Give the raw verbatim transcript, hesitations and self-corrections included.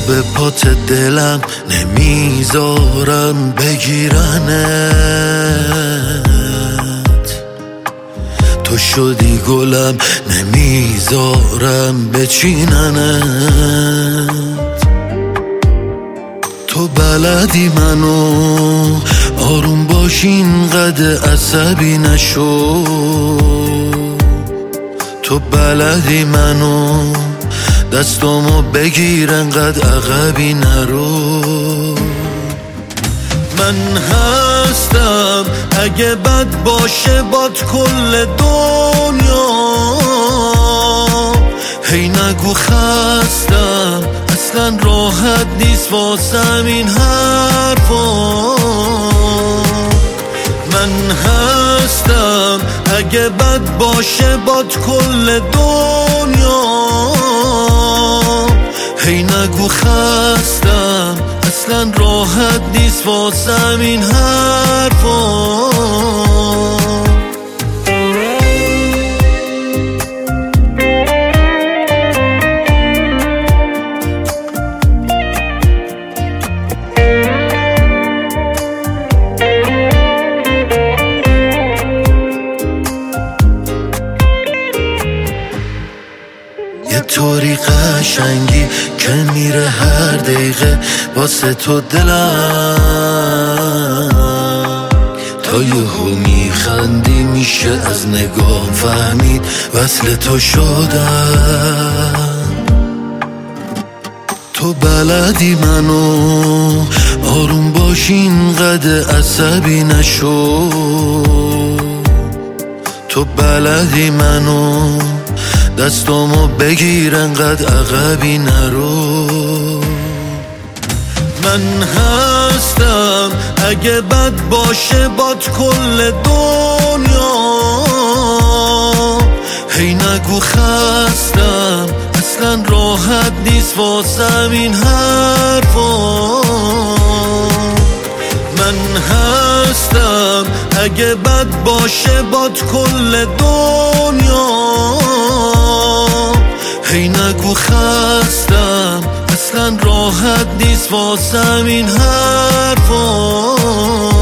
به پات دلم نمیذارم بگیرنت، تو شدی گلم نمیذارم بچیننت. تو بلدی منو آروم باشین قد عصبی نشو، تو بلدی منو دستامو بگیر انقدر عقبی نرو. من هستم اگه بد باشه باد کل دنیا، هی نگو خستم اصلا راحت نیست واسم این حرفا. من هستم اگه بد باشه باد کل دنیا، هی نگو خستم اصلا راحت نیست واسم این حرفا. یه طوری قشنگی که میره هر دقیقه واسه تو دلم، تا یهو میخندی میشه از نگاه فهمید وصل تو شدم. تو بلدی منو آروم باشین قد عصبی نشو، تو بلدی منو دستامو بگیر انقدر عقبی نرو. من هستم اگه بد باشه باد کل دنیا، هی نگو خستم اصلا راحت نیست واسم این حرفا. من هستم اگه بد باشه باد کل دنیا، هی نگو خستم اصلا راحت نیست واسم این حرفا.